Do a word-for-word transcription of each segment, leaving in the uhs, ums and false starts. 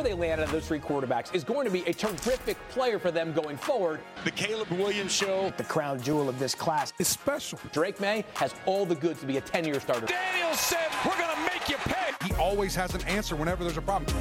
wherever they land out of those three quarterbacks is going to be a terrific player for them going forward. The Caleb Williams show, the crown jewel of this class, is special. Drake May has all the goods to be a ten-year starter. Daniels said, we're going to make you pay. He always has an answer whenever there's a problem.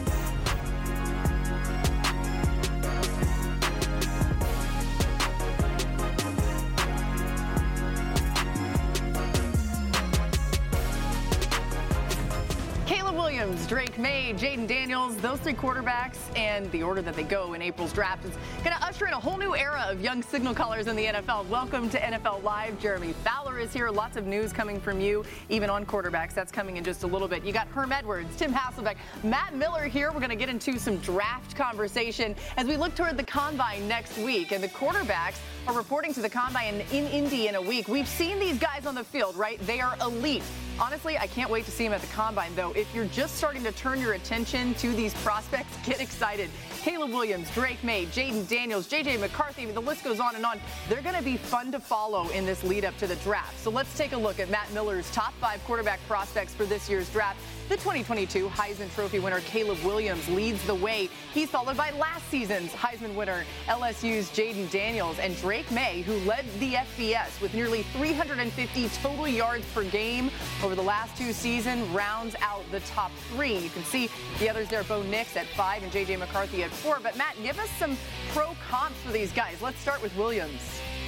Williams, Drake May, Jayden Daniels, those three quarterbacks, and the order that they go in April's draft is going to usher in a whole new era of young signal callers in the N F L. Welcome to N F L Live. Jeremy Fowler is here. Lots of news coming from you, even on quarterbacks. That's coming in just a little bit. You got Herm Edwards, Tim Hasselbeck, Matt Miller here. We're going to get into some draft conversation as we look toward the Combine next week. And the quarterbacks are reporting to the Combine in Indy in a week. We've seen these guys on the field, right? They are elite. Honestly, I can't wait to see him at the Combine, though. If you're just starting to turn your attention to these prospects, get excited. Caleb Williams, Drake May, Jayden Daniels, J J McCarthy, the list goes on and on. They're going to be fun to follow in this lead up to the draft. So let's take a look at Matt Miller's top five quarterback prospects for this year's draft. The twenty twenty-two Heisman Trophy winner Caleb Williams leads the way. He's followed by last season's Heisman winner L S U's Jayden Daniels and Drake May, who led the F B S with nearly three hundred fifty total yards per game over the last two seasons, rounds out the top three. You can see the others there, Bo Nix at five and J J McCarthy at four. But Matt, give us some pro comps for these guys. Let's start with Williams.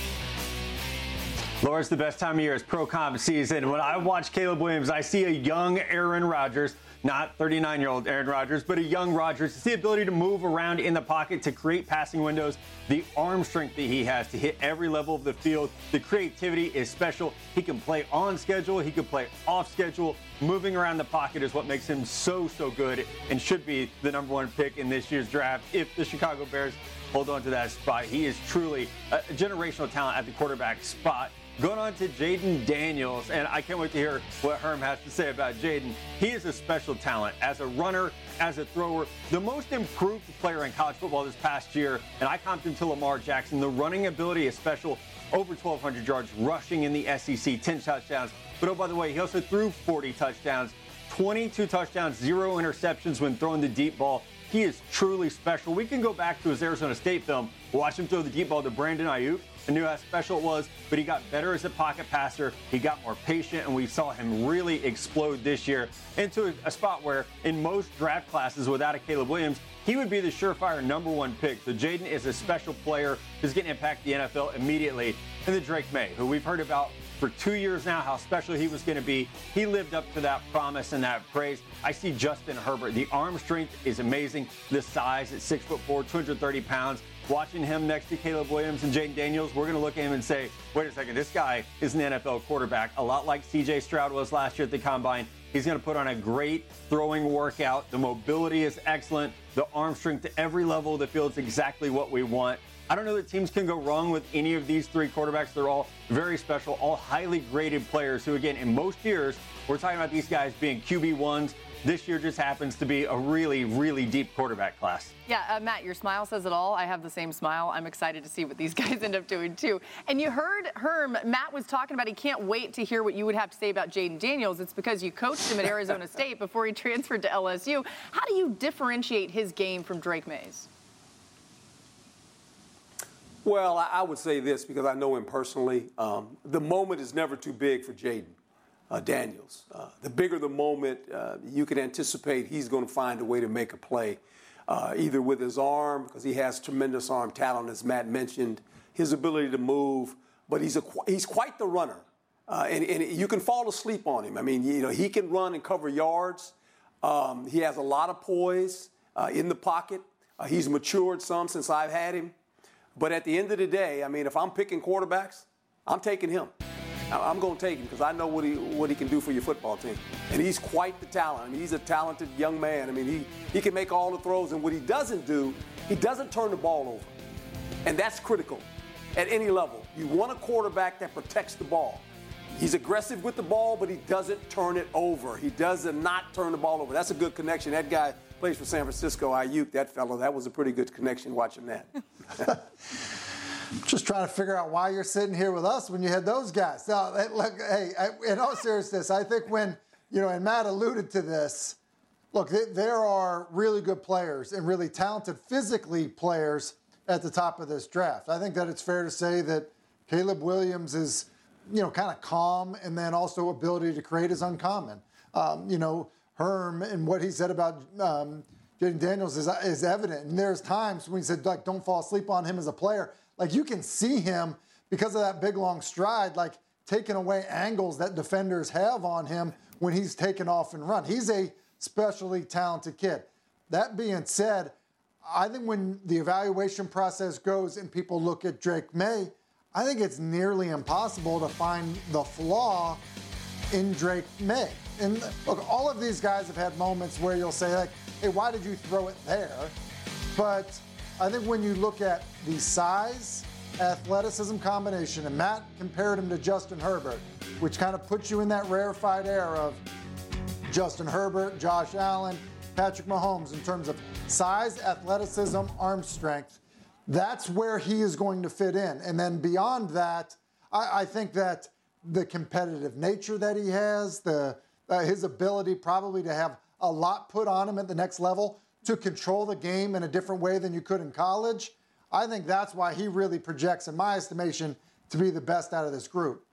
Laura, it's the best time of year. It's pro comp season. When I watch Caleb Williams, I see a young Aaron Rodgers, not thirty-nine-year-old Aaron Rodgers, but a young Rodgers. It's the ability to move around in the pocket, to create passing windows, the arm strength that he has to hit every level of the field. The creativity is special. He can play on schedule. He can play off schedule. Moving around the pocket is what makes him so, so good and should be the number one pick in this year's draft if the Chicago Bears hold on to that spot. He is truly a generational talent at the quarterback spot. Going on to Jayden Daniels, and I can't wait to hear what Herm has to say about Jayden. He is a special talent as a runner, as a thrower, the most improved player in college football this past year, and I comped him to Lamar Jackson. The running ability is special, over twelve hundred yards rushing in the S E C, ten touchdowns. But oh, by the way, he also threw forty touchdowns, twenty-two touchdowns, zero interceptions when throwing the deep ball. He is truly special. We can go back to his Arizona State film, watch him throw the deep ball to Brandon Ayuk, and knew how special it was, but he got better as a pocket passer. He got more patient, and we saw him really explode this year into a spot where in most draft classes without a Caleb Williams, he would be the surefire number one pick. So Jayden is a special player who's going to impact the N F L immediately. And then Drake May, who we've heard about for two years now, how special he was going to be. He lived up to that promise and that praise. I see Justin Herbert. The arm strength is amazing. The size at six foot four, two hundred thirty pounds. Watching him next to Caleb Williams and Jayden Daniels, we're going to look at him and say, wait a second, this guy is an N F L quarterback, a lot like C J Stroud was last year at the Combine. He's going to put on a great throwing workout. The mobility is excellent. The arm strength to every level of the field is exactly what we want. I don't know that teams can go wrong with any of these three quarterbacks. They're all very special, all highly graded players who, again, in most years, we're talking about these guys being Q B ones. This year just happens to be a really, really deep quarterback class. Yeah, uh, Matt, your smile says it all. I have the same smile. I'm excited to see what these guys end up doing, too. And you heard Herm, Matt was talking about he can't wait to hear what you would have to say about Jayden Daniels. It's because you coached him at Arizona State before he transferred to L S U. How do you differentiate his game from Drake May's? Well, I would say this because I know him personally. Um, the moment is never too big for Jayden uh, Daniels. Uh, the bigger the moment, uh, you can anticipate he's going to find a way to make a play, uh, either with his arm, because he has tremendous arm talent, as Matt mentioned, his ability to move, but he's a he's quite the runner, uh, and, and you can fall asleep on him. I mean, you know, he can run and cover yards. Um, he has a lot of poise uh, in the pocket. Uh, he's matured some since I've had him. But at the end of the day, I mean, if I'm picking quarterbacks, I'm taking him. I'm going to take him because I know what he what he can do for your football team. And he's quite the talent. I mean, he's a talented young man. I mean, he, he can make all the throws. And what he doesn't do, he doesn't turn the ball over. And that's critical at any level. You want a quarterback that protects the ball. He's aggressive with the ball, but he doesn't turn it over. He does not turn the ball over. That's a good connection. That guy plays for San Francisco. Ayuk, that fellow, that was a pretty good connection watching that. Just trying to figure out why you're sitting here with us when you had those guys. No, look, hey, in all seriousness, I think when, you know, and Matt alluded to this, Look, there are really good players and really talented physically players at the top of this draft. I think that it's fair to say that Caleb Williams is, you know, kind of calm, and then also ability to create is uncommon. Um, you know, Herm and what he said about um, Jayden Daniels is, is evident. And there's times when he said, like, don't fall asleep on him as a player. Like, you can see him because of that big, long stride, like, taking away angles that defenders have on him when he's taken off and run. He's a specially talented kid. That being said, I think when the evaluation process goes and people look at Drake Maye, I think it's nearly impossible to find the flaw in Drake Maye. And look, all of these guys have had moments where you'll say, like, hey, why did you throw it there? But I think when you look at the size, athleticism combination, and Matt compared him to Justin Herbert, which kind of puts you in that rarefied air of Justin Herbert, Josh Allen, Patrick Mahomes in terms of size, athleticism, arm strength. That's where he is going to fit in. And then beyond that, I, I think that the competitive nature that he has, the uh, his ability probably to have a lot put on him at the next level to control the game in a different way than you could in college, I think that's why he really projects, in my estimation, to be the best out of this group.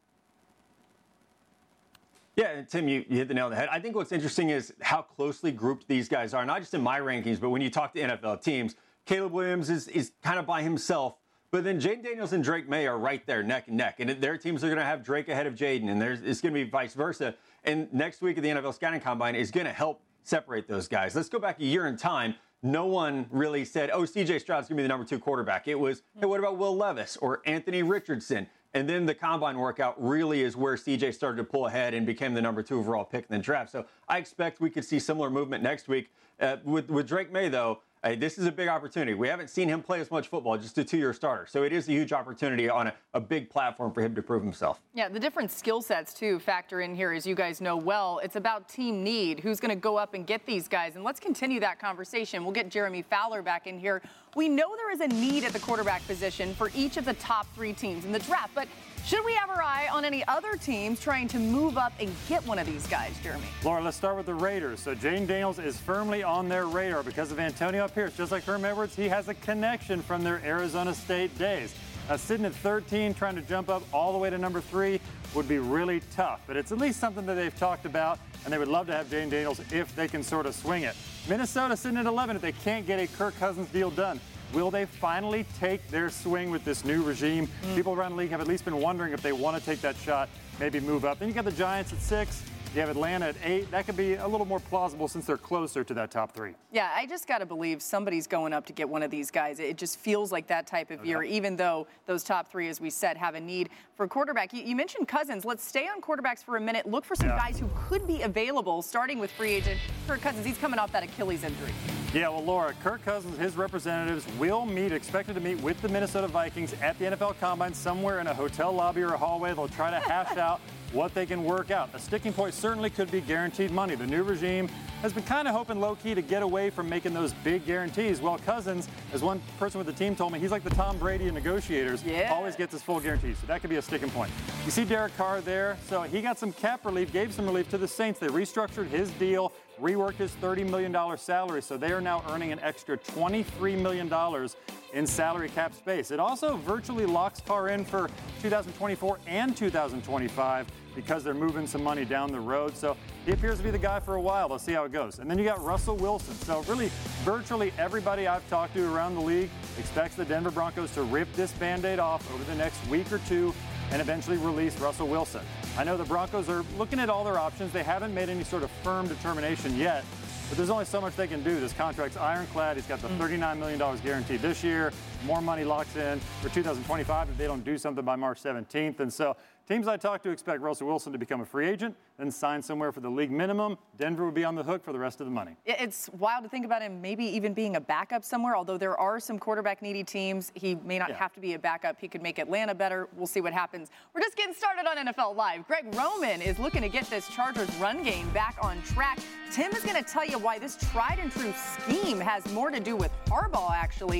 Yeah, Tim, you, you hit the nail on the head. I think what's interesting is how closely grouped these guys are, not just in my rankings, but when you talk to N F L teams. Caleb Williams is, is kind of by himself, but then Jayden Daniels and Drake Maye are right there, neck and neck. And their teams are going to have Drake ahead of Jayden, and there's, it's going to be vice versa. And next week at the N F L Scouting Combine is going to help separate those guys. Let's go back a year in time. No one really said, oh, C J Stroud's going to be the number two quarterback. It was, hey, what about Will Levis or Anthony Richardson? And then the combine workout really is where C J started to pull ahead and became the number two overall pick in the draft. So I expect we could see similar movement next week. Uh, with, with Drake Maye, though, hey, this is a big opportunity. We haven't seen him play as much football, just a two-year starter. So it is a huge opportunity on a, a big platform for him to prove himself. Yeah, the different skill sets, too, factor in here, as you guys know well. It's about team need. Who's going to go up and get these guys? And let's continue that conversation. We'll get Jeremy Fowler back in here. We know there is a need at the quarterback position for each of the top three teams in the draft, but should we have our eye on any other teams trying to move up and get one of these guys, Jeremy? Laura, let's start with the Raiders. So Jayden Daniels is firmly on their radar because of Antonio Pierce. Just like Herm Edwards, he has a connection from their Arizona State days. Now, sitting at thirteen, trying to jump up all the way to number three would be really tough. But it's at least something that they've talked about, and they would love to have Jayden Daniels if they can sort of swing it. Minnesota sitting at eleven if they can't get a Kirk Cousins deal done. Will they finally take their swing with this new regime? Mm. People around the league have at least been wondering if they want to take that shot, maybe move up. Then you got the Giants at six. You have Atlanta at eight. That could be a little more plausible since they're closer to that top three. Yeah, I just got to believe somebody's going up to get one of these guys. It just feels like that type of okay. year, even though those top three, as we said, have a need for a quarterback. You, you mentioned Cousins. Let's stay on quarterbacks for a minute. Look for some yeah. guys who could be available, starting with free agent Kirk Cousins. He's coming off that Achilles injury. Yeah, well, Laura, Kirk Cousins, his representatives will meet, expected to meet with the Minnesota Vikings at the N F L Combine somewhere in a hotel lobby or a hallway. They'll try to hash out what they can work out. A sticking point certainly could be guaranteed money. The new regime has been kind of hoping low-key to get away from making those big guarantees. Well, Cousins, as one person with the team told me, he's like the Tom Brady of negotiators. Yeah. Always gets his full guarantee, so that could be a sticking point. You see Derek Carr there. So he got some cap relief, gave some relief to the Saints. They restructured his deal, reworked his thirty million dollars salary, so they are now earning an extra twenty-three million dollars in salary cap space. It also virtually locks Carr in for two thousand twenty-four and two thousand twenty-five because they're moving some money down the road. So he appears to be the guy for a while. They'll see how it goes. And then you got Russell Wilson. So really, virtually everybody I've talked to around the league expects the Denver Broncos to rip this Band-Aid off over the next week or two and eventually release Russell Wilson. I know the Broncos are looking at all their options. They haven't made any sort of firm determination yet, but there's only so much they can do. This contract's ironclad. He's got the thirty-nine million dollars guaranteed this year. More money locks in for two thousand twenty-five if they don't do something by March seventeenth. And so teams I talk to expect Russell Wilson to become a free agent, then sign somewhere for the league minimum. Denver would be on the hook for the rest of the money. It's wild to think about him maybe even being a backup somewhere, although there are some quarterback-needy teams. He may not yeah. have to be a backup. He could make Atlanta better. We'll see what happens. We're just getting started on N F L Live. Greg Roman is looking to get this Chargers run game back on track. Tim is going to tell you why this tried-and-true scheme has more to do with Harbaugh, actually, than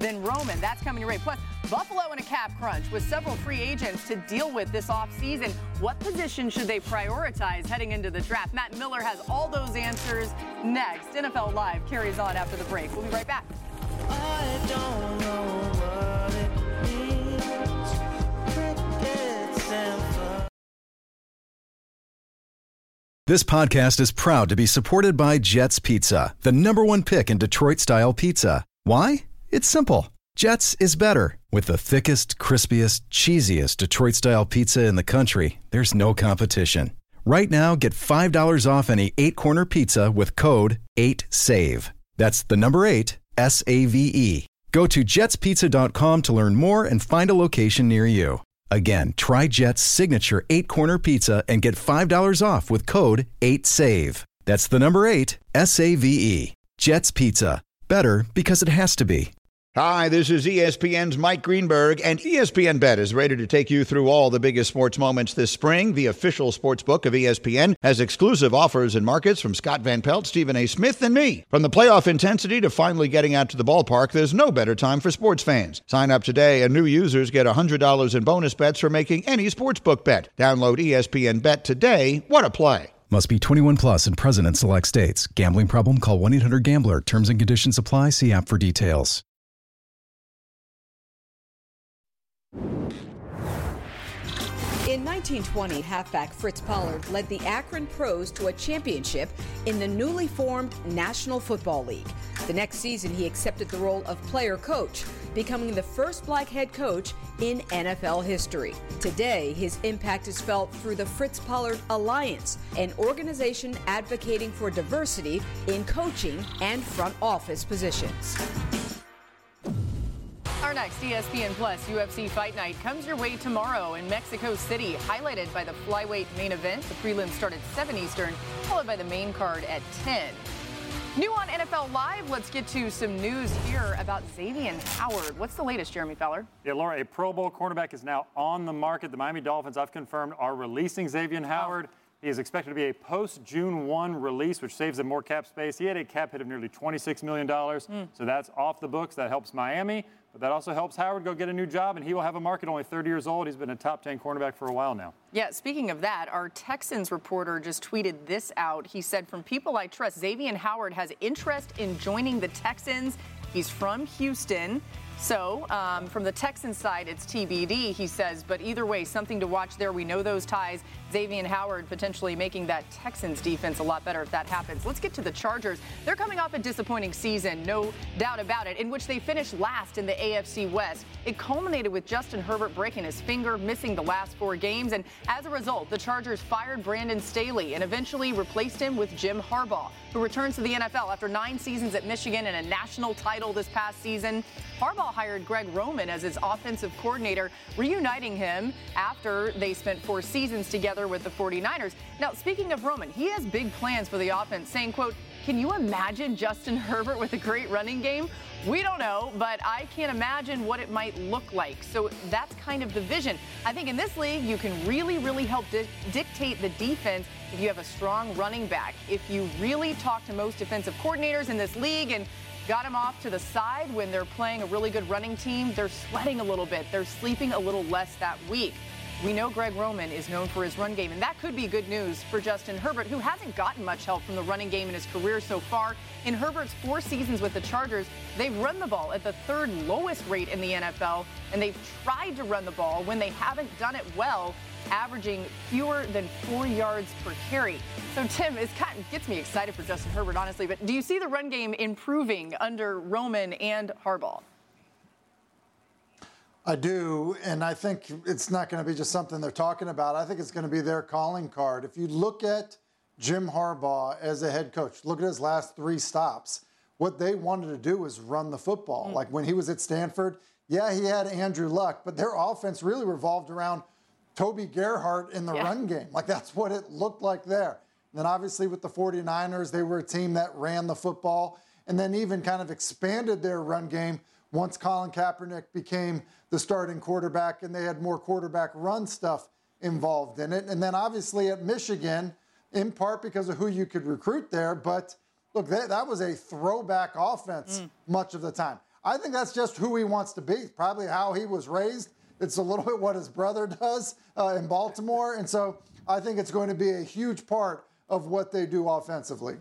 than Roman. That's coming your way. Plus, Buffalo in a cap crunch with several free agents to deal with this offseason. What position should they prioritize heading into the draft? Matt Miller has all those answers next. N F L Live carries on after the break. We'll be right back. I don't know what it means. Crickets and fun. This podcast is proud to be supported by Jets Pizza, the number one pick in Detroit-style pizza. Why? It's simple. Jets is better. With the thickest, crispiest, cheesiest Detroit-style pizza in the country, there's no competition. Right now, get five dollars off any eight-corner pizza with code eight save. That's the number eight, S A V E. Go to jets pizza dot com to learn more and find a location near you. Again, try Jet's signature eight-corner pizza and get five dollars off with code eight save. That's the number eight, S A V E. Jet's Pizza. Better because it has to be. Hi, this is E S P N's Mike Greenberg, and E S P N Bet is ready to take you through all the biggest sports moments this spring. The official sports book of E S P N has exclusive offers and markets from Scott Van Pelt, Stephen A. Smith, and me. From the playoff intensity to finally getting out to the ballpark, there's no better time for sports fans. Sign up today, and new users get one hundred dollars in bonus bets for making any sportsbook bet. Download E S P N Bet today. What a play. Must be twenty-one plus and present in select states. Gambling problem? Call one eight hundred gambler. Terms and conditions apply. See app for details. In nineteen twenty, halfback Fritz Pollard led the Akron Pros to a championship in the newly formed National Football League. The next season, he accepted the role of player coach, becoming the first black head coach in N F L history. Today, his impact is felt through the Fritz Pollard Alliance, an organization advocating for diversity in coaching and front office positions. Our next E S P N Plus U F C Fight Night comes your way tomorrow in Mexico City, highlighted by the flyweight main event. The prelims start at seven Eastern, followed by the main card at ten. New on N F L Live, let's get to some news here about Xavier Howard. What's the latest, Jeremy Fowler? Yeah, Laura, a Pro Bowl cornerback is now on the market. The Miami Dolphins, I've confirmed, are releasing Xavier Howard. Oh. He is expected to be a post-June first release, which saves them more cap space. He had a cap hit of nearly twenty-six million dollars, mm. so that's off the books. That helps Miami, but that also helps Howard go get a new job, and he will have a market. Only thirty years old. He's been a top ten cornerback for a while now. Yeah, speaking of that, our Texans reporter just tweeted this out. He said, from people I trust, Xavier Howard has interest in joining the Texans. He's from Houston. So um, from the Texans side, it's T B D, he says. But either way, something to watch there. We know those ties. Xavier Howard potentially making that Texans defense a lot better if that happens. Let's get to the Chargers. They're coming off a disappointing season, no doubt about it, in which they finished last in the A F C West. It culminated with Justin Herbert breaking his finger, missing the last four games. And as a result, the Chargers fired Brandon Staley and eventually replaced him with Jim Harbaugh, who returns to the N F L after nine seasons at Michigan and a national title this past season. Harbaugh hired Greg Roman as his offensive coordinator, reuniting him after they spent four seasons together with the forty-niners. Now, speaking of Roman, he has big plans for the offense, saying, quote, "Can you imagine Justin Herbert with a great running game? We don't know, but I can't imagine what it might look like." So that's kind of the vision. I think in this league, you can really, really help di- dictate the defense if you have a strong running back. If you really talk to most defensive coordinators in this league and got them off to the side when they're playing a really good running team, they're sweating a little bit. They're sleeping a little less that week. We know Greg Roman is known for his run game, and that could be good news for Justin Herbert, who hasn't gotten much help from the running game in his career so far. In Herbert's four seasons with the Chargers, they've run the ball at the third lowest rate in the N F L, and they've tried to run the ball when they haven't done it well, averaging fewer than four yards per carry. So, Tim, it kind of gets me excited for Justin Herbert, honestly, but do you see the run game improving under Roman and Harbaugh? I do, and I think it's not going to be just something they're talking about. I think it's going to be their calling card. If you look at Jim Harbaugh as a head coach, look at his last three stops. What they wanted to do was run the football. Mm. Like when he was at Stanford, yeah, he had Andrew Luck, but their offense really revolved around Toby Gerhart in the yeah. run game. Like that's what it looked like there. And then obviously with the forty-niners, they were a team that ran the football and then even kind of expanded their run game once Colin Kaepernick became the starting quarterback and they had more quarterback run stuff involved in it. And then obviously at Michigan, in part because of who you could recruit there, but look, that, that was a throwback offense mm. much of the time. I think that's just who he wants to be, probably how he was raised. It's a little bit what his brother does uh, in Baltimore. And so I think it's going to be a huge part of what they do offensively.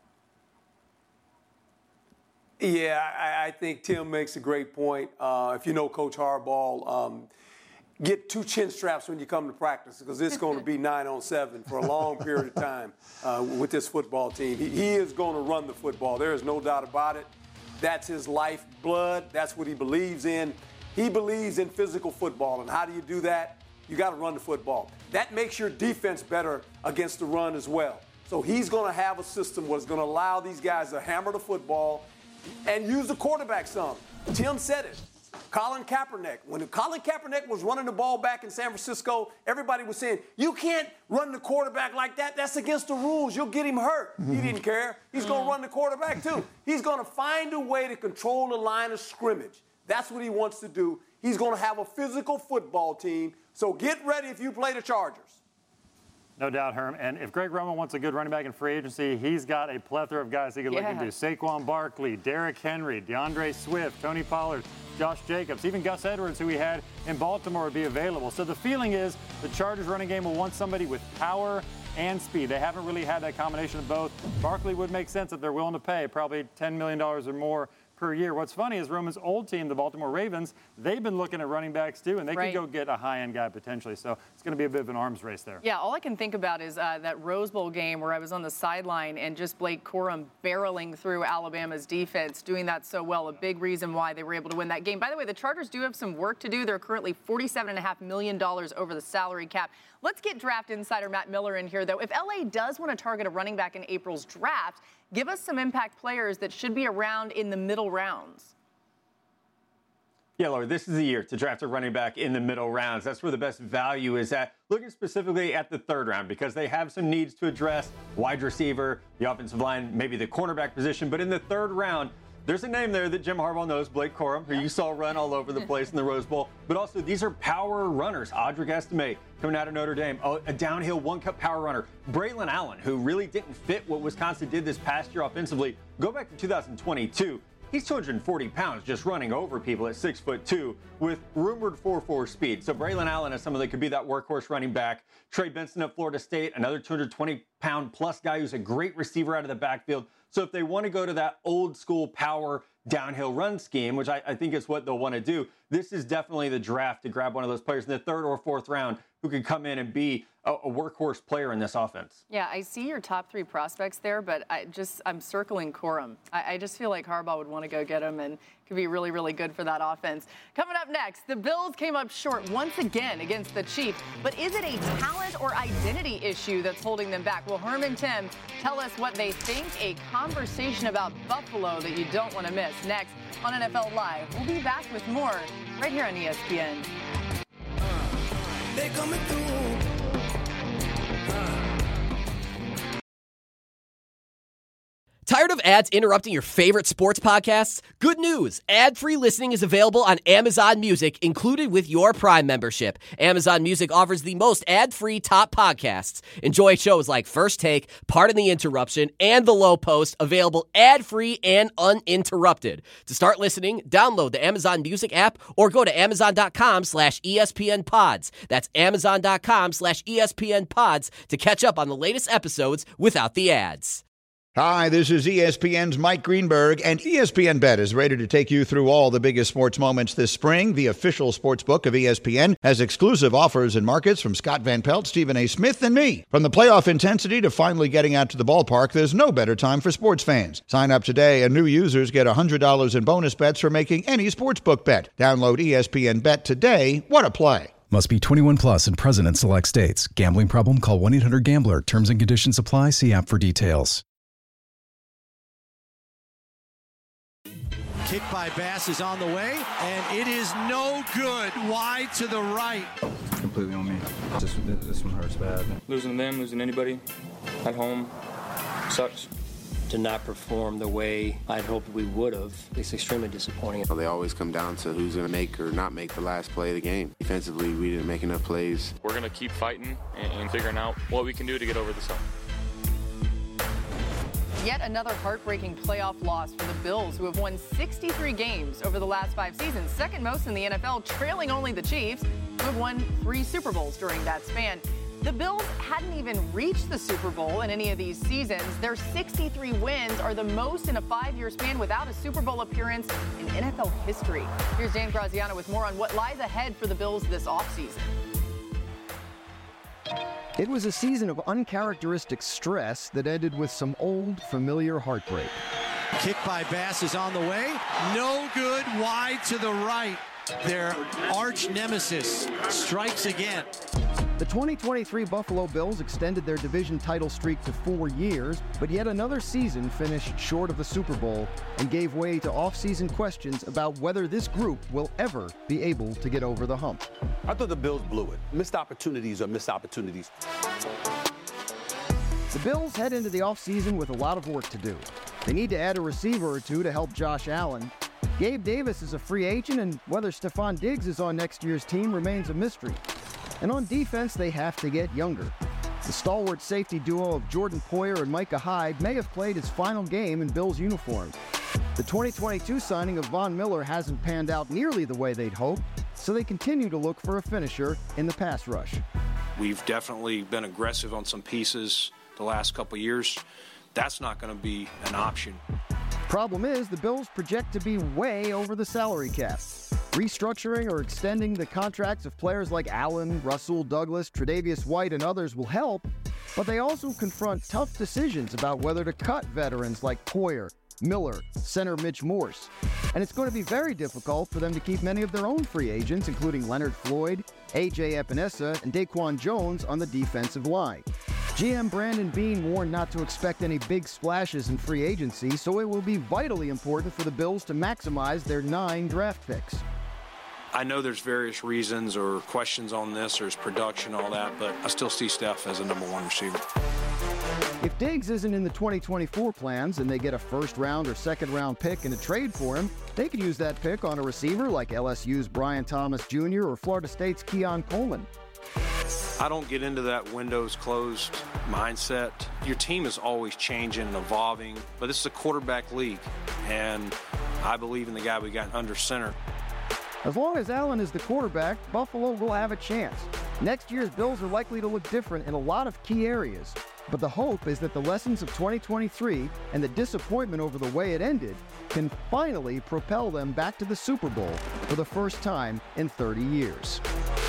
Yeah, I, I think Tim makes a great point. Uh, if you know Coach Harbaugh, um, get two chin straps when you come to practice because it's going to be nine on seven for a long period of time uh, with this football team. He, he is going to run the football. There is no doubt about it. That's his lifeblood. That's what he believes in. He believes in physical football. And how do you do that? You got to run the football. That makes your defense better against the run as well. So he's going to have a system where it's going to allow these guys to hammer the football and use the quarterback some. Tim said it. Colin Kaepernick. When Colin Kaepernick was running the ball back in San Francisco, everybody was saying, you can't run the quarterback like that. That's against the rules. You'll get him hurt. Mm-hmm. He didn't care. He's going to run the quarterback, too. He's going to find a way to control the line of scrimmage. That's what he wants to do. He's going to have a physical football team. So get ready if you play the Chargers. No doubt, Herm. And if Greg Roman wants a good running back in free agency, he's got a plethora of guys he could yeah. look into. Saquon Barkley, Derrick Henry, DeAndre Swift, Tony Pollard, Josh Jacobs, even Gus Edwards, who he had in Baltimore, would be available. So the feeling is the Chargers running game will want somebody with power and speed. They haven't really had that combination of both. Barkley would make sense if they're willing to pay probably ten million dollars or more per year. What's funny is Roman's old team, the Baltimore Ravens, they've been looking at running backs too, and they right. could go get a high-end guy potentially. So it's going to be a bit of an arms race there. Yeah, all I can think about is uh, that Rose Bowl game where I was on the sideline and just Blake Corum barreling through Alabama's defense, doing that so well. A big reason why they were able to win that game. By the way, the Chargers do have some work to do. They're currently forty-seven point five million dollars over the salary cap. Let's get draft insider Matt Miller in here, though. If L A does want to target a running back in April's draft, give us some impact players that should be around in the middle rounds. Yeah, Laura, this is the year to draft a running back in the middle rounds. That's where the best value is at. Looking specifically at the third round because they have some needs to address. Wide receiver, the offensive line, maybe the cornerback position. But in the third round, there's a name there that Jim Harbaugh knows, Blake Corum, who you saw run all over the place in the Rose Bowl. But also, these are power runners. Audric Estime coming out of Notre Dame, a downhill one-cut power runner. Braylon Allen, who really didn't fit what Wisconsin did this past year offensively. Go back to two thousand twenty-two. He's two hundred forty pounds just running over people at six foot two with rumored four four speed. So Braylon Allen is someone that could be that workhorse running back. Trey Benson at Florida State, another two hundred twenty pound plus guy who's a great receiver out of the backfield. So if they want to go to that old school power downhill run scheme, which I, I think is what they'll want to do, this is definitely the draft to grab one of those players in the third or fourth round who can come in and be a, a workhorse player in this offense. Yeah, I see your top three prospects there, but I just I'm circling Corum. I, I just feel like Harbaugh would want to go get him and could be really, really good for that offense. Coming up next, the Bills came up short once again against the Chiefs, but is it a talent or identity issue that's holding them back? Will Herm and Tim tell us what they think? A conversation about Buffalo that you don't want to miss next on N F L Live. We'll be back with more right here on E S P N. They coming through. Tired of ads interrupting your favorite sports podcasts? Good news! Ad-free listening is available on Amazon Music, included with your Prime membership. Amazon Music offers the most ad-free top podcasts. Enjoy shows like First Take, Pardon the Interruption, and The Low Post, available ad-free and uninterrupted. To start listening, download the Amazon Music app or go to amazon.com slash ESPN pods. That's amazon.com slash ESPN pods to catch up on the latest episodes without the ads. Hi, this is E S P N's Mike Greenberg, and E S P N Bet is ready to take you through all the biggest sports moments this spring. The official sports book of E S P N has exclusive offers and markets from Scott Van Pelt, Stephen A. Smith, and me. From the playoff intensity to finally getting out to the ballpark, there's no better time for sports fans. Sign up today, and new users get one hundred dollars in bonus bets for making any sportsbook bet. Download E S P N Bet today. What a play. Must be twenty-one plus and present in select states. Gambling problem? Call one eight hundred gambler. Terms and conditions apply. See app for details. Kick by Bass is on the way, and it is no good. Wide to the right. Completely on me. This, this one hurts bad. Losing them, losing anybody at home sucks. To not perform the way I'd hoped we would have, it's extremely disappointing. They always come down to who's going to make or not make the last play of the game. Defensively, we didn't make enough plays. We're going to keep fighting and, and figuring out what we can do to get over this hump. Yet another heartbreaking playoff loss for the Bills, who have won sixty-three games over the last five seasons, second most in the N F L, trailing only the Chiefs, who have won three Super Bowls during that span. The Bills hadn't even reached the Super Bowl in any of these seasons. Their sixty-three wins are the most in a five-year span without a Super Bowl appearance in N F L history. Here's Dan Graziano with more on what lies ahead for the Bills this offseason. It was a season of uncharacteristic stress that ended with some old, familiar heartbreak. Kick by Bass is on the way. No good, wide to the right. Their arch nemesis strikes again. The twenty twenty-three Buffalo Bills extended their division title streak to four years, but yet another season finished short of the Super Bowl and gave way to off-season questions about whether this group will ever be able to get over the hump. I thought the Bills blew it. Missed opportunities are missed opportunities. The Bills head into the offseason with a lot of work to do. They need to add a receiver or two to help Josh Allen. Gabe Davis is a free agent, and whether Stephon Diggs is on next year's team remains a mystery. And on defense, they have to get younger. The stalwart safety duo of Jordan Poyer and Micah Hyde may have played his final game in Bills uniform. The twenty twenty-two signing of Von Miller hasn't panned out nearly the way they'd hoped, so they continue to look for a finisher in the pass rush. We've definitely been aggressive on some pieces the last couple of years. That's not going to be an option. Problem is, the Bills project to be way over the salary cap. Restructuring or extending the contracts of players like Allen, Russell, Douglas, Tre'Davious White, and others will help, but they also confront tough decisions about whether to cut veterans like Poyer, Miller, center Mitch Morse. And it's going to be very difficult for them to keep many of their own free agents, including Leonard Floyd, A J Epinesa, and Daquan Jones on the defensive line. G M Brandon Beane warned not to expect any big splashes in free agency, so it will be vitally important for the Bills to maximize their nine draft picks. I know there's various reasons or questions on this, there's production, all that, but I still see Steph as a number one receiver. If Diggs isn't in the twenty twenty-four plans and they get a first-round or second-round pick in a trade for him, they could use that pick on a receiver like L S U's Brian Thomas Junior or Florida State's Keon Coleman. I don't get into that windows closed mindset. Your team is always changing and evolving, but this is a quarterback league, and I believe in the guy we got under center. As long as Allen is the quarterback, Buffalo will have a chance. Next year's Bills are likely to look different in a lot of key areas, but the hope is that the lessons of twenty twenty-three and the disappointment over the way it ended can finally propel them back to the Super Bowl for the first time in thirty years.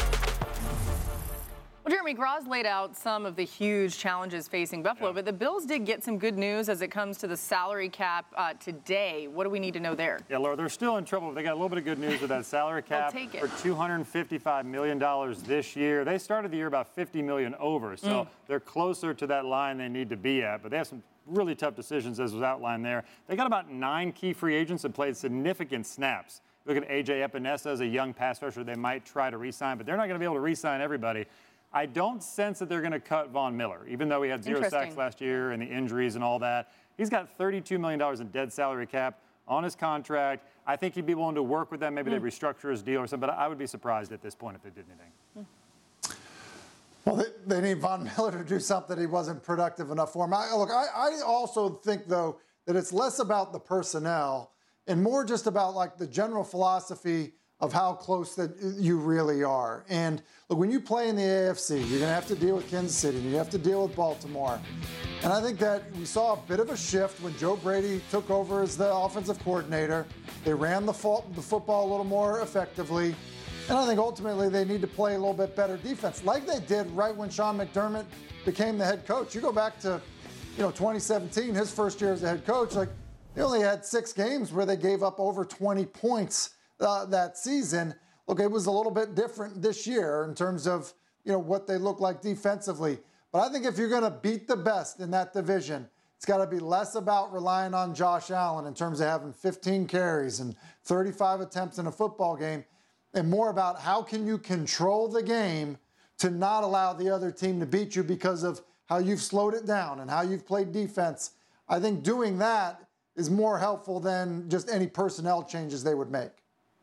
Well, Jeremy Gros laid out some of the huge challenges facing Buffalo, yeah. but the Bills did get some good news as it comes to the salary cap uh, today. What do we need to know there? Yeah, Laura, they're still in trouble. They got a little bit of good news with that salary cap for two hundred fifty-five million dollars this year. They started the year about fifty million dollars over, so mm. they're closer to that line they need to be at. But they have some really tough decisions, as was outlined there. They got about nine key free agents that played significant snaps. Look at A J Epinesa as a young pass rusher they might try to re-sign, but they're not going to be able to re-sign everybody. I don't sense that they're going to cut Von Miller, even though he had zero sacks last year and the injuries and all that. He's got thirty-two million dollars in dead salary cap on his contract. I think he'd be willing to work with them. Maybe mm. they restructure his deal or something, but I would be surprised at this point if they did anything. Mm. Well, they, they need Von Miller to do something he wasn't productive enough for him. I, look, I, I also think, though, that it's less about the personnel and more just about, like, the general philosophy of how close that you really are. And look, when you play in the A F C, you're gonna have to deal with Kansas City, you have to deal with Baltimore. And I think that we saw a bit of a shift when Joe Brady took over as the offensive coordinator. They ran the, fo- the football a little more effectively. And I think ultimately they need to play a little bit better defense, like they did right when Sean McDermott became the head coach. You go back to, you know, twenty seventeen, his first year as the head coach, like they only had six games where they gave up over twenty points Uh, that season. Look, it was a little bit different this year in terms of, you know, what they look like defensively. But I think if you're going to beat the best in that division, it's got to be less about relying on Josh Allen in terms of having fifteen carries and thirty-five attempts in a football game, and more about how can you control the game to not allow the other team to beat you because of how you've slowed it down and how you've played defense. I think doing that is more helpful than just any personnel changes they would make.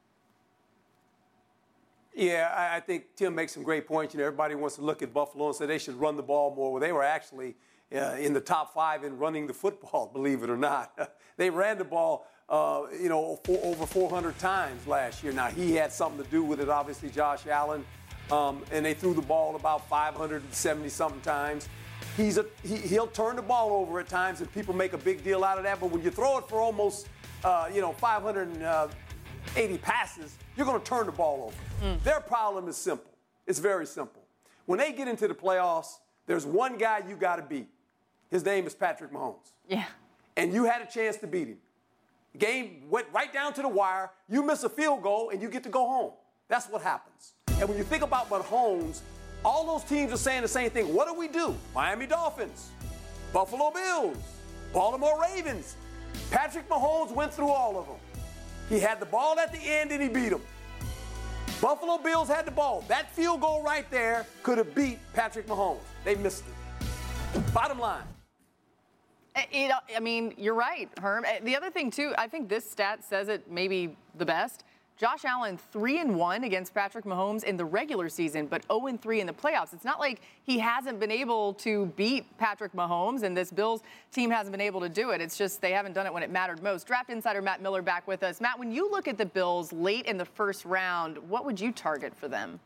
Yeah, I think Tim makes some great points. You know, everybody wants to look at Buffalo and say they should run the ball more. Well, they were actually uh, in the top five in running the football, believe it or not. They ran the ball, uh, you know, for over four hundred times last year. Now, he had something to do with it, obviously, Josh Allen. Um, and they threw the ball about five hundred seventy-something times. He's a, he, he'll turn the ball over at times, and people make a big deal out of that. But when you throw it for almost, uh, you know, five hundred eighty passes, you're going to turn the ball over. Mm. Their problem is simple. It's very simple. When they get into the playoffs, there's one guy you got to beat. His name is Patrick Mahomes. Yeah. And you had a chance to beat him. The game went right down to the wire. You miss a field goal, and you get to go home. That's what happens. And when you think about Mahomes, all those teams are saying the same thing. What do we do? Miami Dolphins, Buffalo Bills, Baltimore Ravens. Patrick Mahomes went through all of them. He had the ball at the end, and he beat them. Buffalo Bills had the ball. That field goal right there could have beat Patrick Mahomes. They missed it. Bottom line. It, I mean, you're right, Herm. The other thing, too, I think this stat says it maybe the best. Josh Allen, three and one against Patrick Mahomes in the regular season, but oh and three in the playoffs. It's not like he hasn't been able to beat Patrick Mahomes, and this Bills team hasn't been able to do it. It's just they haven't done it when it mattered most. Draft insider Matt Miller back with us. Matt, when you look at the Bills late in the first round, what would you target for them?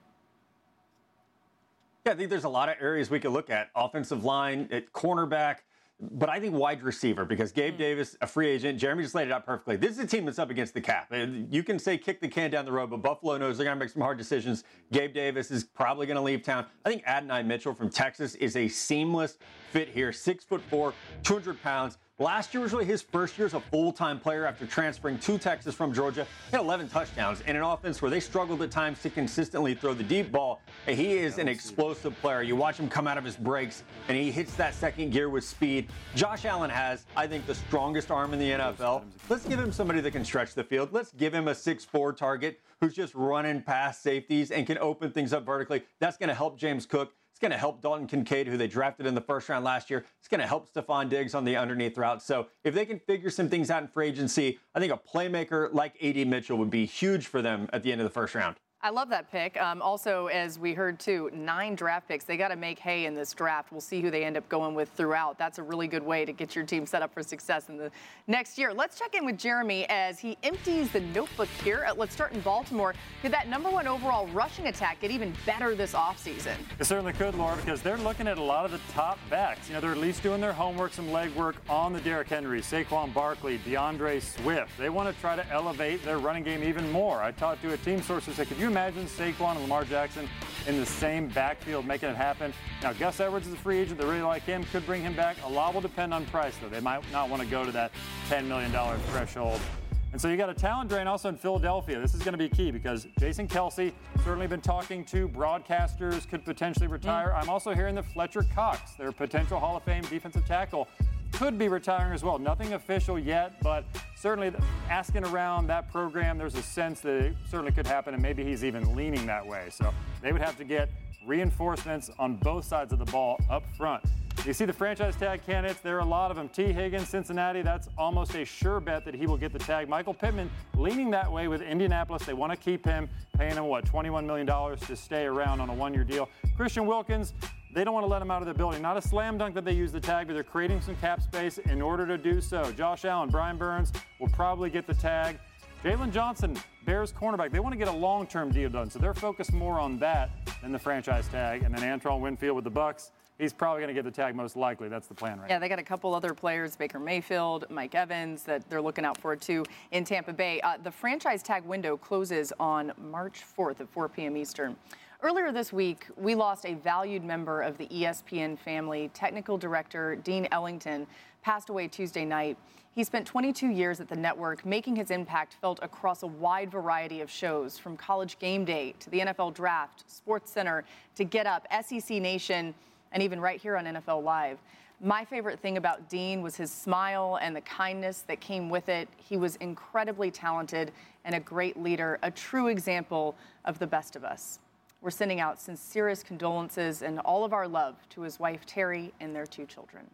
Yeah, I think there's a lot of areas we could look at. Offensive line, at cornerback, but I think wide receiver, because Gabe Davis, a free agent, Jeremy just laid it out perfectly. This is a team that's up against the cap. You can say kick the can down the road, but Buffalo knows they're going to make some hard decisions. Gabe Davis is probably going to leave town. I think Adonai Mitchell from Texas is a seamless fit here. Six foot four, two hundred pounds. Last year was really his first year as a full-time player after transferring to Texas from Georgia. He had eleven touchdowns in an offense where they struggled at times to consistently throw the deep ball. And he is an explosive player. You watch him come out of his breaks, and he hits that second gear with speed. Josh Allen has, I think, the strongest arm in the N F L. Let's give him somebody that can stretch the field. Let's give him a six foot four target who's just running past safeties and can open things up vertically. That's going to help James Cook. It's going to help Dalton Kincaid, who they drafted in the first round last year. It's going to help Stephon Diggs on the underneath route. So if they can figure some things out in free agency, I think a playmaker like A D Mitchell would be huge for them at the end of the first round. I love that pick. Um, also, as we heard, too, nine draft picks. They got to make hay in this draft. We'll see who they end up going with throughout. That's a really good way to get your team set up for success in the next year. Let's check in with Jeremy as he empties the notebook here. Let's start in Baltimore. Could that number one overall rushing attack get even better this offseason? It certainly could, Laura, because they're looking at a lot of the top backs. You know, they're at least doing their homework, some legwork on the Derrick Henry, Saquon Barkley, DeAndre Swift. They want to try to elevate their running game even more. I talked to a team source who said, could you imagine Saquon and Lamar Jackson in the same backfield making it happen? Now, Gus Edwards is a free agent. They really like him. Could bring him back. A lot will depend on price, though. They might not want to go to that ten million dollars threshold. And so you got a talent drain also in Philadelphia. This is going to be key because Jason Kelce certainly been talking to broadcasters, could potentially retire. Mm. I'm also hearing that Fletcher Cox, their potential Hall of Fame defensive tackle, could be retiring as well. Nothing official yet, but certainly asking around that program, there's a sense that it certainly could happen, and maybe he's even leaning that way. So they would have to get reinforcements on both sides of the ball up front. You see the franchise tag candidates, there are a lot of them. T. Higgins, Cincinnati, that's almost a sure bet that he will get the tag. Michael Pittman leaning that way with Indianapolis. They want to keep him, paying him, what, twenty-one million dollars to stay around on a one-year deal. Christian Wilkins, they don't want to let him out of the building. Not a slam dunk that they use the tag, but they're creating some cap space in order to do so. Josh Allen, Brian Burns will probably get the tag. Jalen Johnson, Bears cornerback, they want to get a long-term deal done, so they're focused more on that than the franchise tag. And then Antoine Winfield with the Bucks, he's probably going to get the tag most likely. That's the plan right Yeah, now. they got a couple other players, Baker Mayfield, Mike Evans, that they're looking out for, too, in Tampa Bay. Uh, the franchise tag window closes on March fourth at four p.m. Eastern. Earlier this week, we lost a valued member of the E S P N family. Technical director Dean Ellington passed away Tuesday night. He spent twenty-two years at the network, making his impact felt across a wide variety of shows, from College Game Day to the N F L Draft, Sports Center, to Get Up, S E C Nation, and even right here on N F L Live. My favorite thing about Dean was his smile and the kindness that came with it. He was incredibly talented and a great leader, a true example of the best of us. We're sending out sincerest condolences and all of our love to his wife, Terry, and their two children.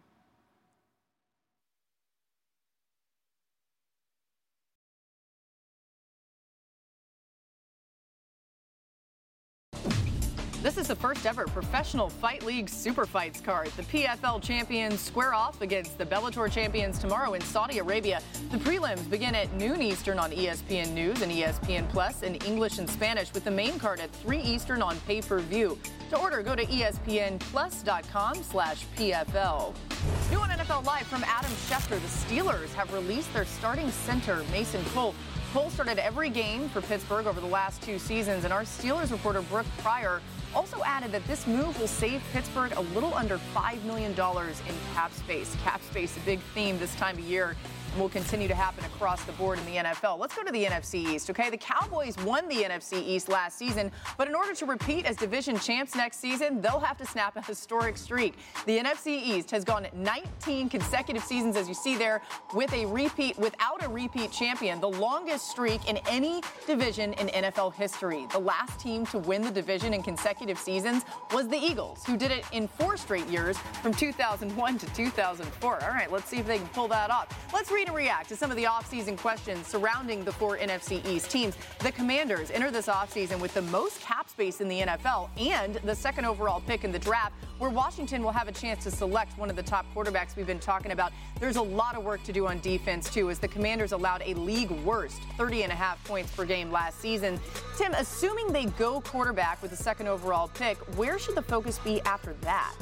This is the first ever Professional Fight League Super Fights card. The P F L champions square off against the Bellator champions tomorrow in Saudi Arabia. The prelims begin at noon Eastern on E S P N News and E S P N Plus in English and Spanish, with the main card at three Eastern on pay-per-view. To order, go to espnplus.com slash PFL. New on N F L Live from Adam Schefter, the Steelers have released their starting center, Mason Cole. Cole started every game for Pittsburgh over the last two seasons, and our Steelers reporter Brooke Pryor also added that this move will save Pittsburgh a little under five million dollars in cap space. Cap space, a big theme this time of year, and will continue to happen across the board in the N F L. Let's go to the N F C East, okay? The Cowboys won the N F C East last season, but in order to repeat as division champs next season, they'll have to snap a historic streak. The N F C East has gone nineteen consecutive seasons, as you see there, with a repeat, without a repeat champion, the longest streak in any division in N F L history. The last team to win the division in consecutive seasons was the Eagles, who did it in four straight years from two thousand one to two thousand four. All right, let's see if they can pull that off. Let's read and react to some of the offseason questions surrounding the four N F C East teams. The Commanders enter this offseason with the most cap space in the N F L and the second overall pick in the draft, where Washington will have a chance to select one of the top quarterbacks we've been talking about. There's a lot of work to do on defense, too, as the Commanders allowed a league worst thirty and a half points per game last season. Tim, assuming they go quarterback with the second overall pick, where should the focus be after that?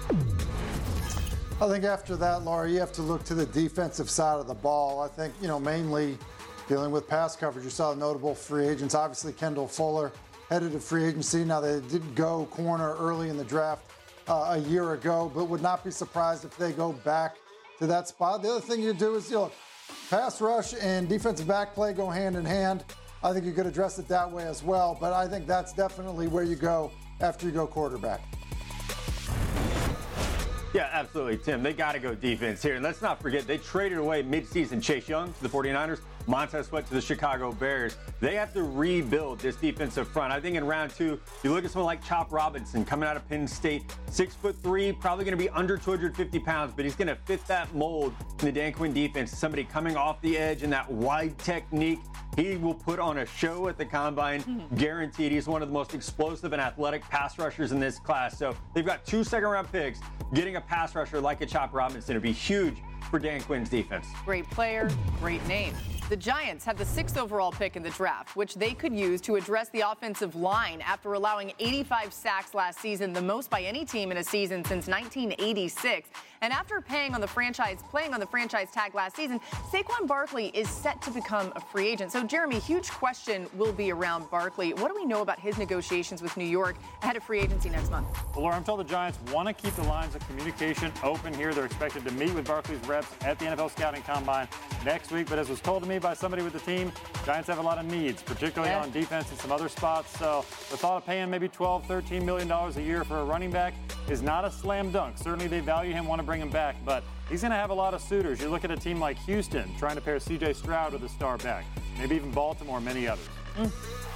I think after that, Laura, you have to look to the defensive side of the ball. I think, you know, mainly dealing with pass coverage. You saw notable free agents. Obviously, Kendall Fuller headed to free agency. Now, they did go corner early in the draft uh, a year ago, but would not be surprised if they go back to that spot. The other thing you do is, you know, pass rush and defensive back play go hand in hand. I think you could address it that way as well, but I think that's definitely where you go after you go quarterback. Yeah, absolutely, Tim. They got to go defense here. And let's not forget, they traded away midseason Chase Young to the 49ers, Montez Sweat to the Chicago Bears. They have to rebuild this defensive front. I think in round two, you look at someone like Chop Robinson coming out of Penn State, six foot three, probably going to be under two hundred fifty pounds, but he's going to fit that mold in the Dan Quinn defense. Somebody coming off the edge and that wide technique. He will put on a show at the combine, mm-hmm. guaranteed. He's one of the most explosive and athletic pass rushers in this class. So they've got two second-round picks. Getting a pass rusher like a Chop Robinson would be huge for Dan Quinn's defense. Great player, great name. The Giants have the sixth overall pick in the draft, which they could use to address the offensive line after allowing eighty-five sacks last season, the most by any team in a season since nineteen eighty-six. And after paying on the franchise, playing on the franchise tag last season, Saquon Barkley is set to become a free agent. So, Jeremy, huge question will be around Barkley. What do we know about his negotiations with New York ahead of free agency next month? Well, Laura, I'm told the Giants want to keep the lines of communication open here. They're expected to meet with Barkley's reps at the N F L Scouting Combine next week. But as was told to me by somebody with the team, Giants have a lot of needs, particularly yeah. on defense and some other spots. So the thought of paying maybe twelve, thirteen million dollars a year for a running back is not a slam dunk. Certainly they value him, want to bring him back, but he's going to have a lot of suitors. You look at a team like Houston trying to pair C J Stroud with a star back, maybe even Baltimore, many others. Mm.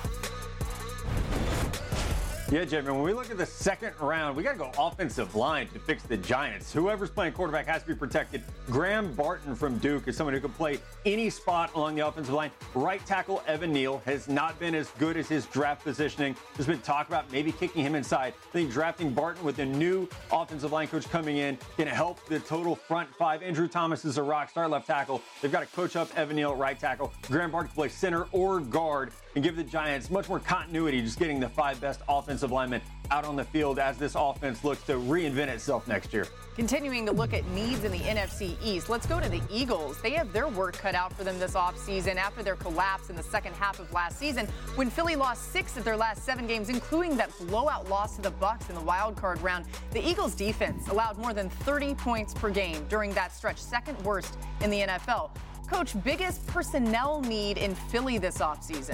Yeah, Jimmy, when we look at the second round, we got to go offensive line to fix the Giants. Whoever's playing quarterback has to be protected. Graham Barton from Duke is someone who can play any spot along the offensive line. Right tackle Evan Neal has not been as good as his draft positioning. There's been talk about maybe kicking him inside. I think drafting Barton with a new offensive line coach coming in can help the total front five. Andrew Thomas is a rock star left tackle. They've got to coach up Evan Neal at right tackle. Graham Barton can play center or guard and give the Giants much more continuity, just getting the five best offensive linemen out on the field as this offense looks to reinvent itself next year. Continuing to look at needs in the N F C East, let's go to the Eagles. They have their work cut out for them this offseason after their collapse in the second half of last season when Philly lost six of their last seven games, including that blowout loss to the Bucs in the wild card round. The Eagles defense allowed more than thirty points per game during that stretch, second worst in the N F L. Coach, biggest personnel need in Philly this offseason?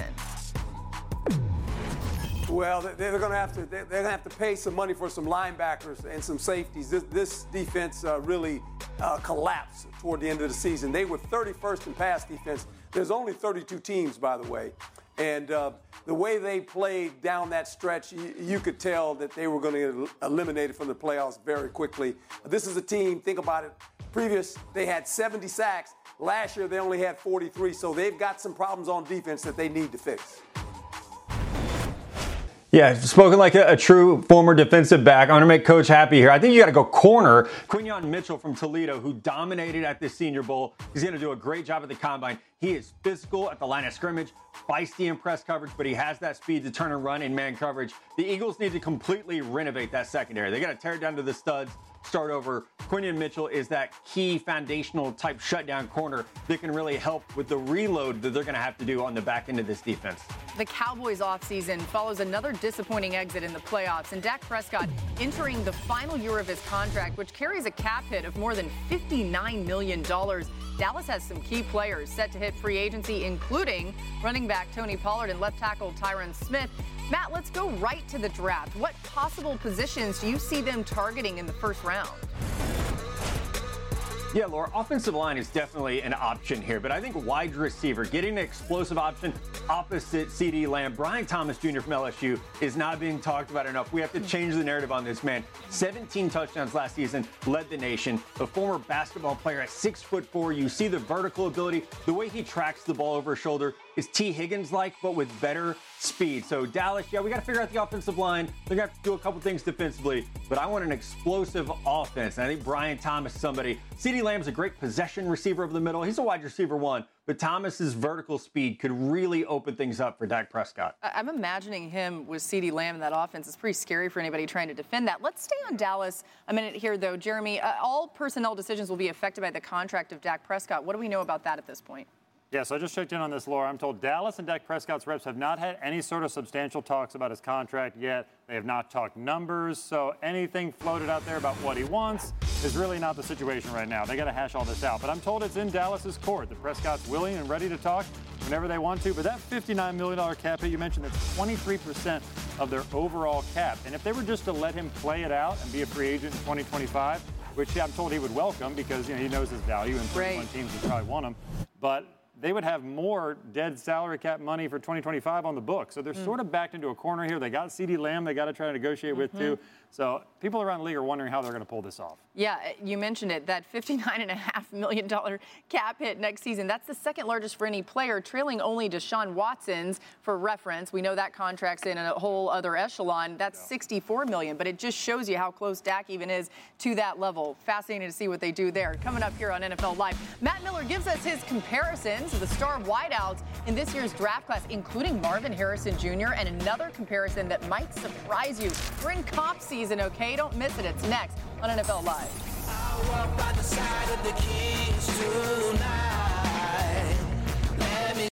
Well, they're going to have to they're going to have to pay some money for some linebackers and some safeties. This, this defense uh, really uh, collapsed toward the end of the season. They were thirty-first in pass defense. There's only thirty-two teams, by the way, and uh, the way they played down that stretch, you, you could tell that they were going to get eliminated from the playoffs very quickly. This is a team. Think about it. Previous, they had seventy sacks. Last year, they only had forty-three. So they've got some problems on defense that they need to fix. Yeah, spoken like a, a true former defensive back. I want to make Coach happy here. I think you got to go corner. Quinyon Mitchell from Toledo, who dominated at the Senior Bowl. He's going to do a great job at the Combine. He is physical at the line of scrimmage, feisty in press coverage, but he has that speed to turn and run in man coverage. The Eagles need to completely renovate that secondary. They got to tear it down to the studs, start over. Quinyon Mitchell is that key foundational type shutdown corner that can really help with the reload that they're going to have to do on the back end of this defense. The Cowboys offseason follows another disappointing exit in the playoffs, and Dak Prescott entering the final year of his contract, which carries a cap hit of more than fifty-nine million dollars. Dallas has some key players set to hit free agency, including running back Tony Pollard and left tackle Tyron Smith. Matt, let's go right to the draft. What possible positions do you see them targeting in the first round? Yeah, Laura, offensive line is definitely an option here, but I think wide receiver, getting an explosive option opposite CeeDee Lamb. Brian Thomas Junior from L S U is not being talked about enough. We have to change the narrative on this man. seventeen touchdowns last season, led the nation. A former basketball player at six foot four. You see the vertical ability. The way he tracks the ball over his shoulder is T. Higgins-like, but with better speed. So Dallas, yeah, we got to figure out the offensive line. They're going to have to do a couple things defensively, but I want an explosive offense. And I think Brian Thomas is somebody. CeeDee Lamb's a great possession receiver over the middle. He's a wide receiver one, but Thomas's vertical speed could really open things up for Dak Prescott. I'm imagining him with CeeDee Lamb in that offense. It's pretty scary for anybody trying to defend that. Let's stay on Dallas a minute here, though. Jeremy, uh, all personnel decisions will be affected by the contract of Dak Prescott. What do we know about that at this point? Yeah, so I just checked in on this, Laura. I'm told Dallas and Dak Prescott's reps have not had any sort of substantial talks about his contract yet. They have not talked numbers, so anything floated out there about what he wants is really not the situation right now. They got to hash all this out. But I'm told it's in Dallas's court. The Prescott's willing and ready to talk whenever they want to. But that fifty-nine million dollars cap hit you mentioned, that's twenty-three percent of their overall cap. And if they were just to let him play it out and be a free agent in twenty twenty-five, which I'm told he would welcome because, you know, he knows his value and thirty-one teams would probably want him. But they would have more dead salary cap money for twenty twenty-five on the book. So they're mm. sort of backed into a corner here. They got CeeDee Lamb they got to try to negotiate mm-hmm. with, too. So people around the league are wondering how they're going to pull this off. Yeah, you mentioned it, that fifty-nine point five million dollars cap hit next season. That's the second largest for any player, trailing only Deshaun Watson's. For reference, we know that contract's in a whole other echelon. That's yeah. sixty-four million dollars, but it just shows you how close Dak even is to that level. Fascinating to see what they do there. Coming up here on N F L Live, Matt Miller gives us his comparisons of the star wideouts in this year's draft class, including Marvin Harrison Junior, and another comparison that might surprise you. We're in comp season, okay? Don't miss it. It's next on N F L Live. I walk by the side of the Kings tonight. Let me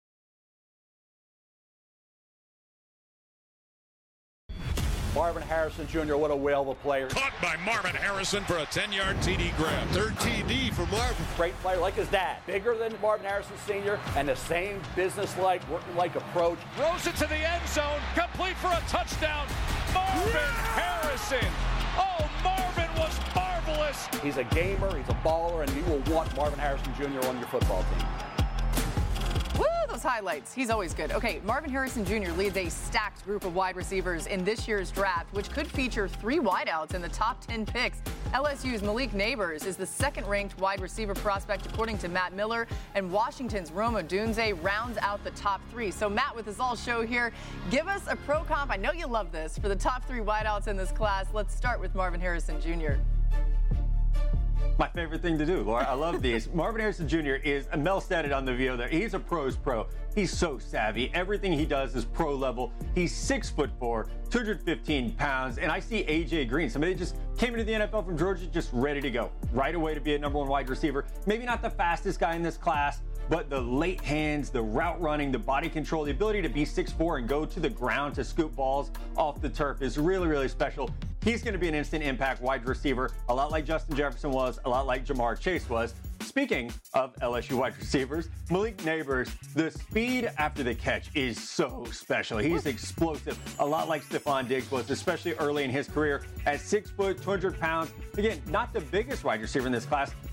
Marvin Harrison Junior, what a whale of a player. Caught by Marvin Harrison for a ten-yard T D grab. Third T D for Marvin. Great player like his dad. Bigger than Marvin Harrison Senior and the same business-like, working-like approach. Throws it to the end zone. Complete for a touchdown. Marvin yeah! Harrison. Oh, Marvin was marvelous. He's a gamer, he's a baller, and you will want Marvin Harrison Junior on your football team. Woo, those highlights. He's always good. Okay, Marvin Harrison Junior leads a stacked group of wide receivers in this year's draft, which could feature three wideouts in the top ten picks. L S U's Malik Neighbors is the second-ranked wide receiver prospect, according to Matt Miller, and Washington's Rome Odunze rounds out the top three. So, Matt, with this all show here, give us a pro comp. I know you love this for the top three wideouts in this class. Let's start with Marvin Harrison Junior My favorite thing to do, Laura. I love these. Marvin Harrison Junior is, Mel said it on the video there, he's a pro's pro. He's so savvy. Everything he does is pro level. He's six foot four, two hundred fifteen pounds, and I see A J Green, somebody that just came into the N F L from Georgia, just ready to go right away to be a number one wide receiver. Maybe not the fastest guy in this class, but the late hands, the route running, the body control, the ability to be six foot four and go to the ground to scoop balls off the turf is really, really special. He's going to be an instant impact wide receiver, a lot like Justin Jefferson was, a lot like Jamar Chase was. Speaking of L S U wide receivers, Malik Neighbors, the speed after the catch is so special. He's explosive, a lot like Stephon Diggs was, especially early in his career at six foot, two hundred pounds. Again, not the biggest wide receiver in this class,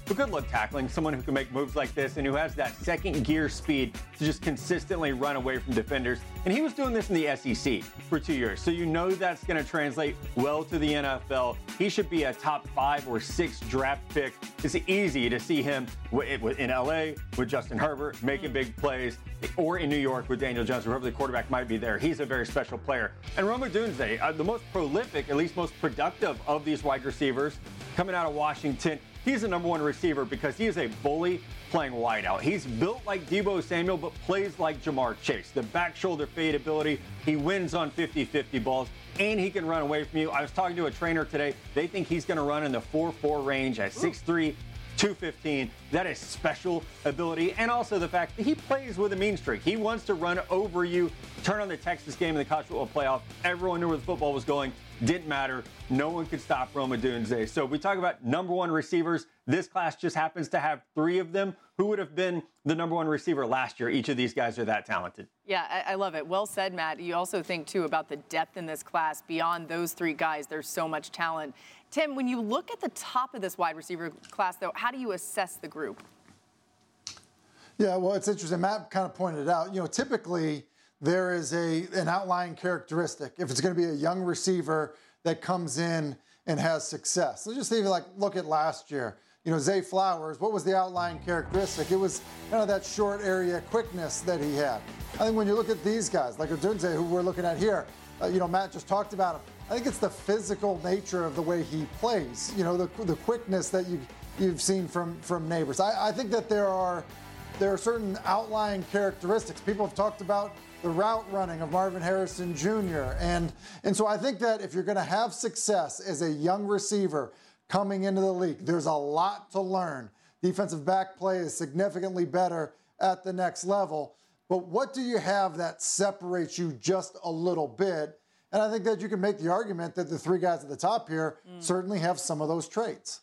but good luck tackling someone who can make moves like this and who has that second gear speed to just consistently run away from defenders. And he was doing this in the S E C for two years. So you know that's going to translate well to the N F L. He should be a top five or six draft pick. It's easy to see him in L A with Justin Herbert making big plays, or in New York with Daniel Jones, whoever the quarterback might be there. He's a very special player. And Rome Odunze, uh, the most prolific, at least most productive of these wide receivers coming out of Washington. He's the number one receiver because he is a bully playing wide out. He's built like Deebo Samuel, but plays like Jamar Chase. The back shoulder fade ability, he wins on fifty-fifty balls, and he can run away from you. I was talking to a trainer today. They think he's going to run in the four four range at six three, two fifteen. That is special ability. And also the fact that he plays with a mean streak. He wants to run over you. Turn on the Texas game in the college football playoff. Everyone knew where the football was going. Didn't matter. No one could stop Rome Odunze. So we talk about number one receivers. This class just happens to have three of them. Who would have been the number one receiver last year? Each of these guys are that talented. Yeah, I, I love it. Well said, Matt. You also think, too, about the depth in this class. Beyond those three guys, there's so much talent. Tim, when you look at the top of this wide receiver class, though, how do you assess the group? Yeah, well, it's interesting. Matt kind of pointed it out. You know, typically there is a an outlying characteristic if it's going to be a young receiver that comes in and has success. So just even like look at last year. You know, Zay Flowers, what was the outlying characteristic? It was kind of that short area quickness that he had. I think when you look at these guys, like Odunze, who we're looking at here, uh, you know, Matt just talked about him. I think it's the physical nature of the way he plays, you know, the, the quickness that you, you've seen from, from Neighbors. I, I think that there are, there are certain outlying characteristics. People have talked about the route running of Marvin Harrison Junior And, and so I think that if you're going to have success as a young receiver coming into the league, there's a lot to learn. Defensive back play is significantly better at the next level. But what do you have that separates you just a little bit? And I think that you can make the argument that the three guys at the top here mm. certainly have some of those traits.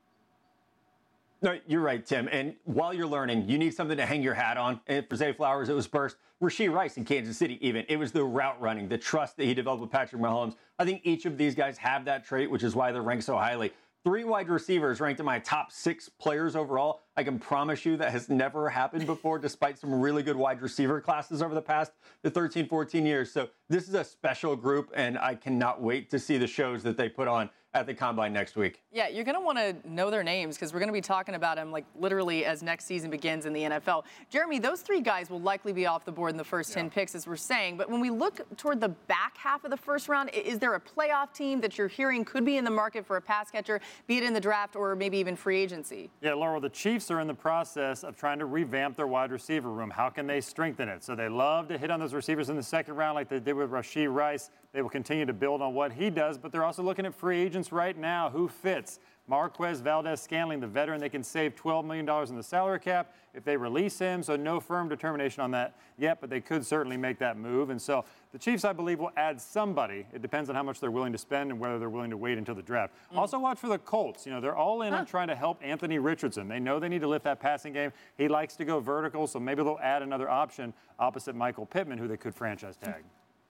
No, you're right, Tim. And while you're learning, you need something to hang your hat on. And for Zay Flowers, it was burst. Rashee Rice in Kansas City, even. It was the route running, the trust that he developed with Patrick Mahomes. I think each of these guys have that trait, which is why they're ranked so highly. Three wide receivers ranked in my top six players overall. I can promise you that has never happened before, despite some really good wide receiver classes over the past the thirteen, fourteen years. So this is a special group, and I cannot wait to see the shows that they put on at the Combine next week. Yeah, you're going to want to know their names because we're going to be talking about them like literally as next season begins in the N F L. Jeremy, those three guys will likely be off the board in the first yeah. ten picks, as we're saying. But when we look toward the back half of the first round, is there a playoff team that you're hearing could be in the market for a pass catcher, be it in the draft or maybe even free agency? Yeah, Laurel, the Chiefs are in the process of trying to revamp their wide receiver room. How can they strengthen it? So they love to hit on those receivers in the second round like they did with Rashee Rice. They will continue to build on what he does, but they're also looking at free agents right now. Who fits? Marquez Valdes-Scantling, the veteran, they can save twelve million dollars in the salary cap if they release him. So no firm determination on that yet, but they could certainly make that move. And so the Chiefs, I believe, will add somebody. It depends on how much they're willing to spend and whether they're willing to wait until the draft. Mm. Also watch for the Colts. You know, they're all in huh. on trying to help Anthony Richardson. They know they need to lift that passing game. He likes to go vertical, so maybe they'll add another option opposite Michael Pittman, who they could franchise tag.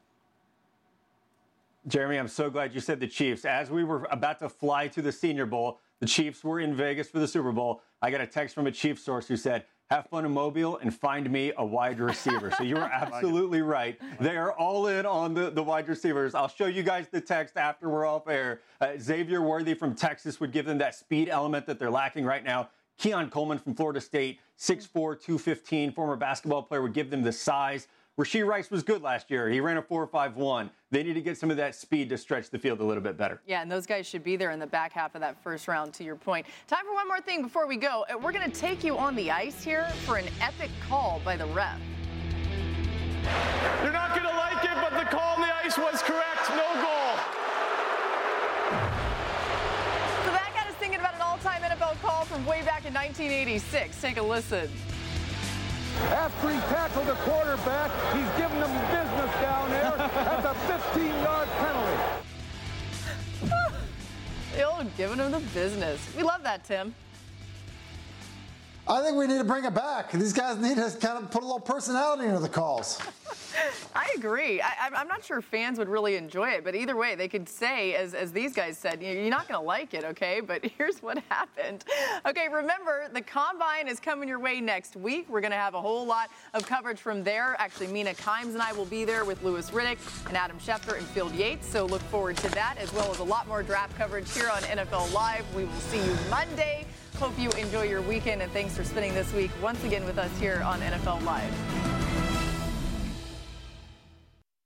Jeremy, I'm so glad you said the Chiefs. As we were about to fly to the Senior Bowl, the Chiefs were in Vegas for the Super Bowl. I got a text from a Chiefs source who said, have fun in Mobile and find me a wide receiver. So you were absolutely right. They are all in on the, the wide receivers. I'll show you guys the text after we're off air. Uh, Xavier Worthy from Texas would give them that speed element that they're lacking right now. Keon Coleman from Florida State, six four, two fifteen, former basketball player, would give them the size. Rashee Rice was good last year. He ran a four five one. They need to get some of that speed to stretch the field a little bit better. Yeah, and those guys should be there in the back half of that first round, to your point. Time for one more thing before we go. We're going to take you on the ice here for an epic call by the ref. You're not going to like it, but the call on the ice was correct. No goal. So that got us thinking about an all-time N F L call from way back in nineteen eighty-six. Take a listen. After he tackled the quarterback, he's giving them business down there. That's a fifteen-yard penalty. They're giving him the business. We love that, Tim. I think we need to bring it back. These guys need to kind of put a little personality into the calls. I agree. I, I'm not sure fans would really enjoy it, but either way, they could say, as, as these guys said, you're not going to like it, okay? But here's what happened. Okay, remember, the Combine is coming your way next week. We're going to have a whole lot of coverage from there. Actually, Mina Kimes and I will be there with Louis Riddick and Adam Schefter and Field Yates, so look forward to that, as well as a lot more draft coverage here on N F L Live. We will see you Monday. Hope you enjoy your weekend, and thanks for spending this week once again with us here on N F L Live.